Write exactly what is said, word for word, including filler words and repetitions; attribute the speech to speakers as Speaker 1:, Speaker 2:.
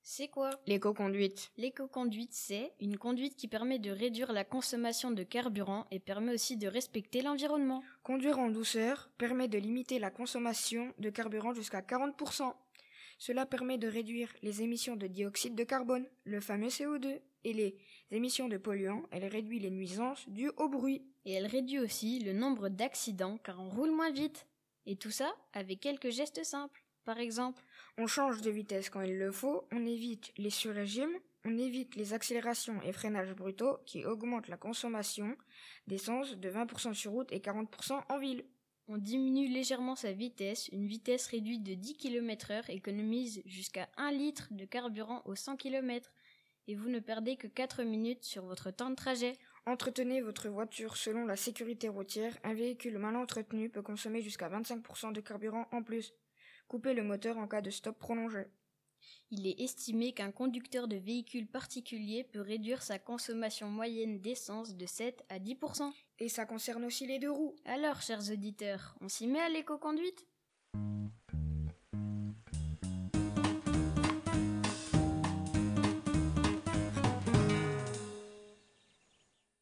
Speaker 1: C'est quoi?
Speaker 2: L'éco-conduite.
Speaker 1: L'éco-conduite, c'est une conduite qui permet de réduire la consommation de carburant et permet aussi de respecter l'environnement.
Speaker 2: Conduire en douceur permet de limiter la consommation de carburant jusqu'à quarante pour cent. Cela permet de réduire les émissions de dioxyde de carbone, le fameux C O deux, et les émissions de polluants. Elle réduit les nuisances dues au bruit.
Speaker 1: Et elle réduit aussi le nombre d'accidents car on roule moins vite. Et tout ça avec quelques gestes simples. Par exemple,
Speaker 2: on change de vitesse quand il le faut, on évite les surrégimes, on évite les accélérations et freinages brutaux qui augmentent la consommation d'essence de vingt pour cent sur route et quarante pour cent en ville.
Speaker 1: On diminue légèrement sa vitesse, une vitesse réduite de dix kilomètres heure économise jusqu'à un litre de carburant aux cent kilomètres et vous ne perdez que quatre minutes sur votre temps de trajet.
Speaker 2: Entretenez votre voiture selon la sécurité routière. Un véhicule mal entretenu peut consommer jusqu'à vingt-cinq pour cent de carburant en plus. Coupez le moteur en cas de stop prolongé.
Speaker 1: Il est estimé qu'un conducteur de véhicule particulier peut réduire sa consommation moyenne d'essence de sept à dix pour cent.
Speaker 2: Et ça concerne aussi les deux roues.
Speaker 1: Alors, chers auditeurs, on s'y met à l'éco-conduite ?